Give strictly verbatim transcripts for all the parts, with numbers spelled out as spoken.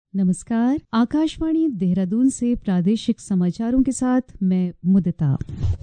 नमस्कार। आकाशवाणी देहरादून से प्रादेशिक समाचारों के साथ मैं मुदिता।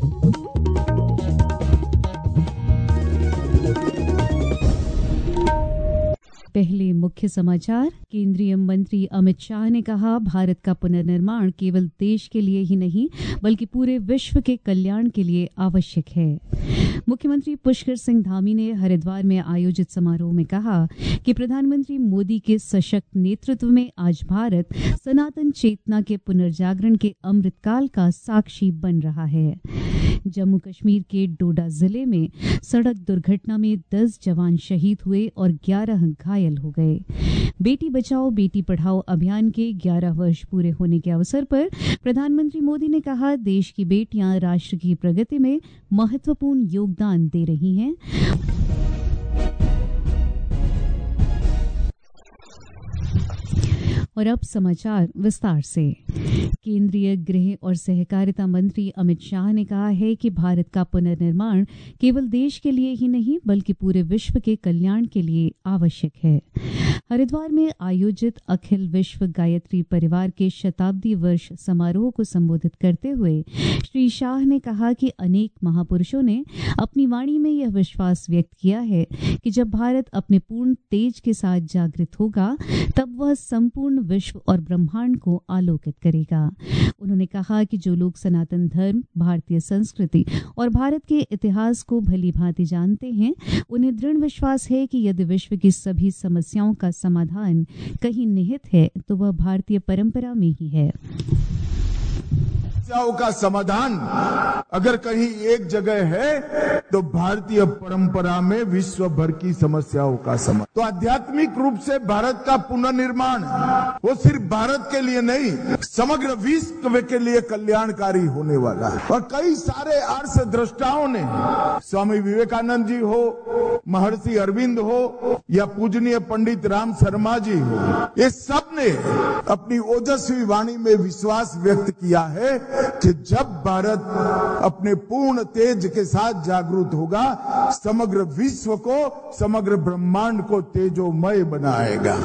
पहले मुख्य समाचार। केंद्रीय मंत्री अमित शाह ने कहा, भारत का पुनर्निर्माण केवल देश के लिए ही नहीं बल्कि पूरे विश्व के कल्याण के लिए आवश्यक है। मुख्यमंत्री पुष्कर सिंह धामी ने हरिद्वार में आयोजित समारोह में कहा कि प्रधानमंत्री मोदी के सशक्त नेतृत्व में आज भारत सनातन चेतना के पुनर्जागरण के अमृतकाल का साक्षी बन रहा है। जम्मू कश्मीर के डोडा जिले में सड़क दुर्घटना में दस जवान शहीद हुए और ग्यारह घायल हो गए। बेटी बचाओ बेटी पढ़ाओ अभियान के ग्यारह वर्ष पूरे होने के अवसर पर प्रधानमंत्री मोदी ने कहा, देश की बेटियां राष्ट्र की प्रगति में महत्वपूर्ण योगदान दे रही हैं। और अब समाचार विस्तार से। केंद्रीय गृह और सहकारिता मंत्री अमित शाह ने कहा है कि भारत का पुनर्निर्माण केवल देश के लिए ही नहीं बल्कि पूरे विश्व के कल्याण के लिए आवश्यक है। हरिद्वार में आयोजित अखिल विश्व गायत्री परिवार के शताब्दी वर्ष समारोह को संबोधित करते हुए श्री शाह ने कहा कि अनेक महापुरुषों ने अपनी वाणी में यह विश्वास व्यक्त किया है कि जब भारत अपने पूर्ण तेज के साथ जागृत होगा तब वह संपूर्ण विश्व और ब्रह्मांड को आलोकित करेगा। उन्होंने कहा कि जो लोग सनातन धर्म, भारतीय संस्कृति और भारत के इतिहास को भली भांति जानते हैं, उन्हें दृढ़ विश्वास है कि यदि विश्व की सभी समस्याओं का समाधान कहीं निहित है तो वह भारतीय परंपरा में ही है। समस्याओं का समाधान अगर कहीं एक जगह है तो भारतीय परंपरा में विश्व भर की समस्याओं का समाधान। तो आध्यात्मिक रूप से भारत का पुनर्निर्माण वो सिर्फ भारत के लिए नहीं, समग्र विश्व के लिए कल्याणकारी होने वाला है। और कई सारे अर्थ दृष्टाओं ने, स्वामी विवेकानंद जी हो, महर्षि अरविंद हो या पूजनीय पंडित राम शर्मा जी हो, ये सब ने अपनी ओजस्वी वाणी में विश्वास व्यक्त किया है कि जब भारत अपने पूर्ण तेज के साथ जागरूक होगा, समग्र विश्व को, समग्र ब्रह्मांड को तेजोमय बनाएगा।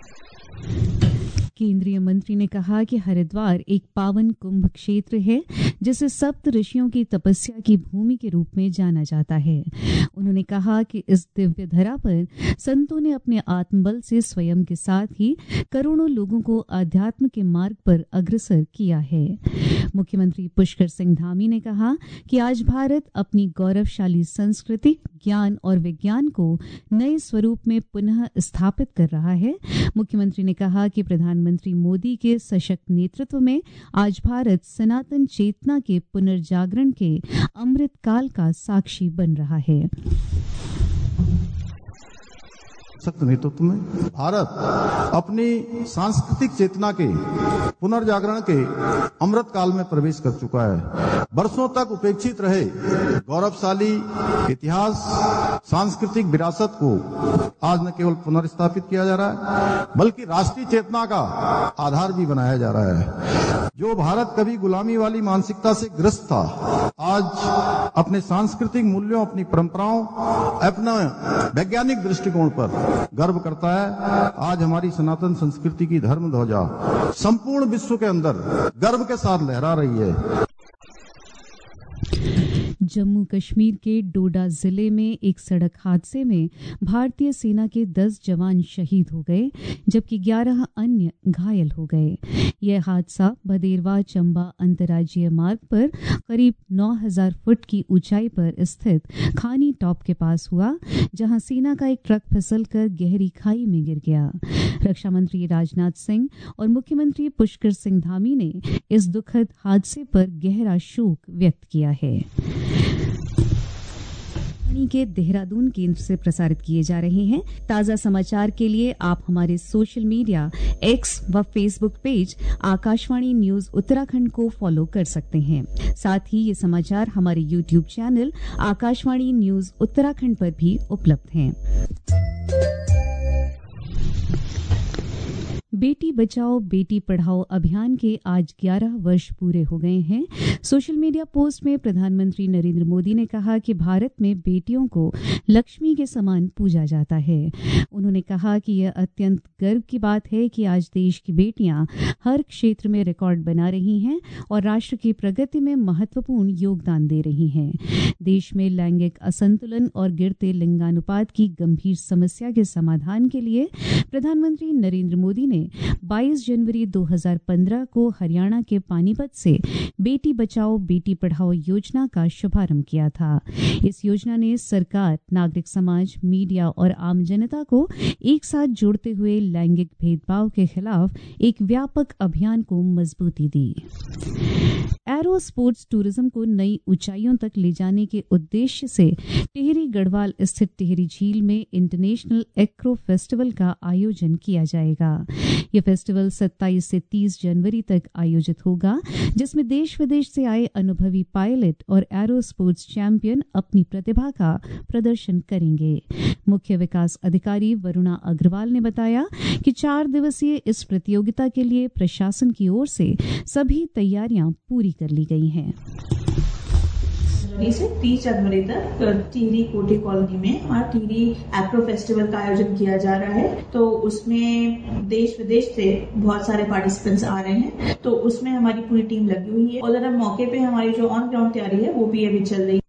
केंद्रीय मंत्री ने कहा कि हरिद्वार एक पावन कुंभ क्षेत्र है जिसे सप्त ऋषियों की तपस्या की भूमि के रूप में जाना जाता है। उन्होंने कहा कि इस दिव्य धरा पर संतों ने अपने आत्मबल से स्वयं के साथ ही करोड़ों लोगों को अध्यात्म के मार्ग पर अग्रसर किया है। मुख्यमंत्री पुष्कर सिंह धामी ने कहा कि आज भारत अपनी गौरवशाली संस्कृति, ज्ञान और विज्ञान को नए स्वरूप में पुनः स्थापित कर रहा है। मुख्यमंत्री ने कहा कि प्रधानमंत्री मंत्री मोदी के सशक्त नेतृत्व में आज भारत सनातन चेतना के पुनर्जागरण के अमृत काल का साक्षी बन रहा है। सशक्त नेतृत्व में भारत अपनी सांस्कृतिक चेतना के पुनर्जागरण के अमृत काल में प्रवेश कर चुका है। वर्षों तक उपेक्षित रहे गौरवशाली इतिहास, सांस्कृतिक विरासत को आज न केवल पुनर्स्थापित किया जा रहा है बल्कि राष्ट्रीय चेतना का आधार भी बनाया जा रहा है। जो भारत कभी गुलामी वाली मानसिकता से ग्रस्त था, आज अपने सांस्कृतिक मूल्यों, अपनी परंपराओं, अपना वैज्ञानिक दृष्टिकोण पर गर्व करता है। आज हमारी सनातन संस्कृति की धर्म ध्वजा संपूर्ण विश्व के अंदर गर्व के साथ लहरा रही है। जम्मू कश्मीर के डोडा जिले में एक सड़क हादसे में भारतीय सेना के दस जवान शहीद हो गए जबकि ग्यारह अन्य घायल हो गए। यह हादसा भदेरवा चंबा अंतर्राज्यीय मार्ग पर करीब नौ हज़ार फुट की ऊंचाई पर स्थित खानी टॉप के पास हुआ, जहां सेना का एक ट्रक फिसलकर गहरी खाई में गिर गया। रक्षा मंत्री राजनाथ सिंह और मुख्यमंत्री पुष्कर सिंह धामी ने इस दुखद हादसे पर गहरा शोक व्यक्त किया है। के देहरादून केंद्र से प्रसारित किए जा रहे हैं। ताजा समाचार के लिए आप हमारे सोशल मीडिया एक्स व Facebook page Akashvani news Uttarakhand को फॉलो कर सकते हैं। साथ ही ये समाचार हमारे YouTube channel Akashvani news Uttarakhand पर भी उपलब्ध हैं। बेटी बचाओ बेटी पढ़ाओ अभियान के आज ग्यारह वर्ष पूरे हो गए हैं। सोशल मीडिया पोस्ट में प्रधानमंत्री नरेंद्र मोदी ने कहा कि भारत में बेटियों को लक्ष्मी के समान पूजा जाता है। उन्होंने कहा कि यह अत्यंत गर्व की बात है कि आज देश की बेटियां हर क्षेत्र में रिकॉर्ड बना रही हैं और राष्ट्र की प्रगति में महत्वपूर्ण योगदान दे रही हैं। देश में लैंगिक असंतुलन और गिरते लिंगानुपात की गंभीर समस्या के समाधान के लिए प्रधानमंत्री नरेंद्र मोदी ने बाईस जनवरी दो हज़ार पंद्रह को हरियाणा के पानीपत से बेटी बचाओ बेटी पढ़ाओ योजना का शुभारंभ किया था। इस योजना ने सरकार, नागरिक समाज, मीडिया और आम जनता को एक साथ जोड़ते हुए लैंगिक भेदभाव के खिलाफ एक व्यापक अभियान को मजबूती दी। एरो स्पोर्ट्स टूरिज्म को नई ऊंचाइयों तक ले जाने के उद्देश्य से टिहरी गढ़वाल स्थित टिहरी झील में इंटरनेशनल एक्रो फेस्टिवल का आयोजन किया जाएगा। यह फेस्टिवल सत्ताईस से तीस जनवरी तक आयोजित होगा, जिसमें देश विदेश से आए अनुभवी पायलट और एरो स्पोर्ट्स चैंपियन अपनी प्रतिभा का प्रदर्शन करेंगे। मुख्य विकास अधिकारी वरुणा अग्रवाल ने बताया कि चार दिवसीय इस प्रतियोगिता के लिए प्रशासन की ओर से सभी तैयारियां पूरी कर ली गई हैं। जनवरी से तीस जनवरी तक टिहरी कोठी कॉलोनी में हमारा टिहरी एक्रो फेस्टिवल का आयोजन किया जा रहा है। तो उसमें देश विदेश से बहुत सारे पार्टिसिपेंट्स आ रहे हैं, तो उसमें हमारी पूरी टीम लगी हुई है और जरा मौके पे हमारी जो ऑन ग्राउंड तैयारी है वो भी अभी चल रही है।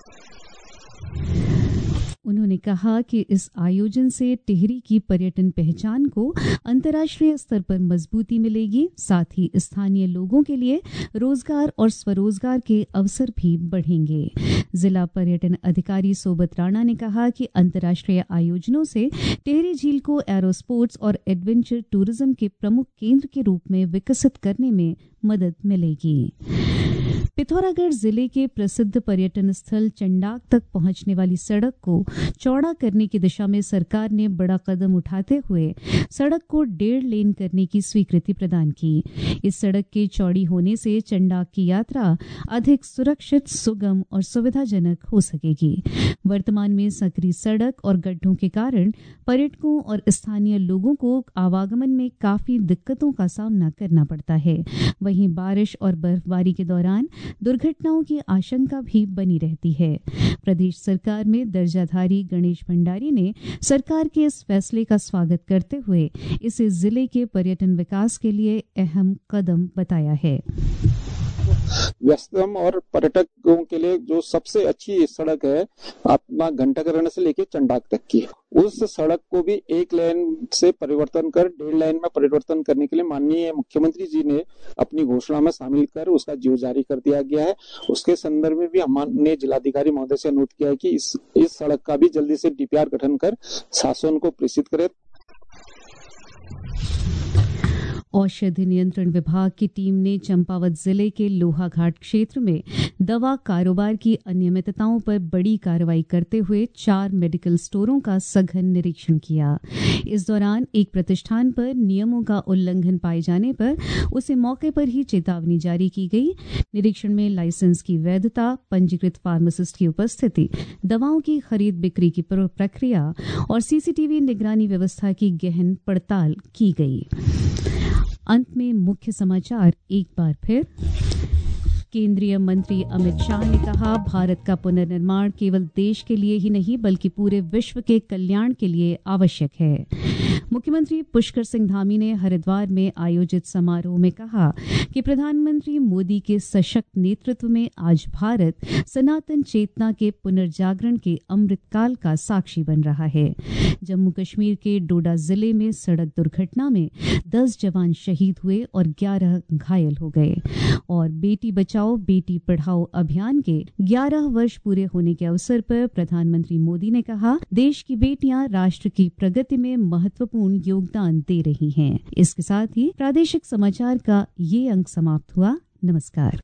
उन्होंने कहा कि इस आयोजन से टिहरी की पर्यटन पहचान को अंतर्राष्ट्रीय स्तर पर मजबूती मिलेगी, साथ ही स्थानीय लोगों के लिए रोजगार और स्वरोजगार के अवसर भी बढ़ेंगे। जिला पर्यटन अधिकारी सोबत राणा ने कहा कि अंतर्राष्ट्रीय आयोजनों से टिहरी झील को एरो स्पोर्ट्स और एडवेंचर टूरिज्म के प्रमुख केंद्र के रूप में विकसित करने में मदद मिलेगी। पिथौरागढ़ जिले के प्रसिद्ध पर्यटन स्थल चंडाक तक पहुंचने वाली सड़क को चौड़ा करने की दिशा में सरकार ने बड़ा कदम उठाते हुए सड़क को डेढ़ लेन करने की स्वीकृति प्रदान की। इस सड़क के चौड़ी होने से चंडाक की यात्रा अधिक सुरक्षित, सुगम और सुविधाजनक हो सकेगी। वर्तमान में सकरी सड़क और गड्ढों के कारण पर्यटकों और स्थानीय लोगों को आवागमन में काफी दिक्कतों का सामना करना पड़ता है। वहीं बारिश और बर्फबारी के दौरान दुर्घटनाओं की आशंका भी बनी रहती है। प्रदेश सरकार में दर्जाधारी गणेश भंडारी ने सरकार के इस फैसले का स्वागत करते हुए इसे जिले के पर्यटन विकास के लिए अहम कदम बताया है। व्यस्तम और पर्यटकों के लिए जो सबसे अच्छी सड़क है अपना घंटाकरण से लेके चंडाक तक की, उस सड़क को भी एक लेन से परिवर्तन कर डेढ़ लेन में परिवर्तन करने के लिए माननीय मुख्यमंत्री जी ने अपनी घोषणा में शामिल कर उसका जियो जारी कर दिया गया है। उसके संदर्भ में भी हमने जिलाधिकारी महोदय से अनुरोध किया है कि इस इस सड़क का भी जल्दी से डीपीआर गठन कर शासन को प्रेषित करे। औषधि नियंत्रण विभाग की टीम ने चंपावत जिले के लोहाघाट क्षेत्र में दवा कारोबार की अनियमितताओं पर बड़ी कार्रवाई करते हुए चार मेडिकल स्टोरों का सघन निरीक्षण किया। इस दौरान एक प्रतिष्ठान पर नियमों का उल्लंघन पाए जाने पर उसे मौके पर ही चेतावनी जारी की गई। निरीक्षण में लाइसेंस की वैधता, पंजीकृत फार्मासिस्ट की उपस्थिति, दवाओं की खरीद बिक्री की प्रक्रिया और सीसीटीवी निगरानी व्यवस्था की गहन पड़ताल की गई। अंत में मुख्य समाचार एक बार फिर। केंद्रीय मंत्री अमित शाह ने कहा, भारत का पुनर्निर्माण केवल देश के लिए ही नहीं बल्कि पूरे विश्व के कल्याण के लिए आवश्यक है। मुख्यमंत्री पुष्कर सिंह धामी ने हरिद्वार में आयोजित समारोह में कहा कि प्रधानमंत्री मोदी के सशक्त नेतृत्व में आज भारत सनातन चेतना के पुनर्जागरण के अमृतकाल का साक्षी बन रहा है। जम्मू कश्मीर के डोडा जिले में सड़क दुर्घटना में दस जवान शहीद हुए और ग्यारह घायल हो गए। और बेटी बचाओ बेटी पढ़ाओ अभियान के ग्यारह वर्ष पूरे होने के अवसर पर प्रधानमंत्री मोदी ने कहा, देश की बेटियां राष्ट्र की प्रगति में महत्वपूर्ण योगदान दे रही हैं। इसके साथ ही प्रादेशिक समाचार का ये अंक समाप्त हुआ। नमस्कार।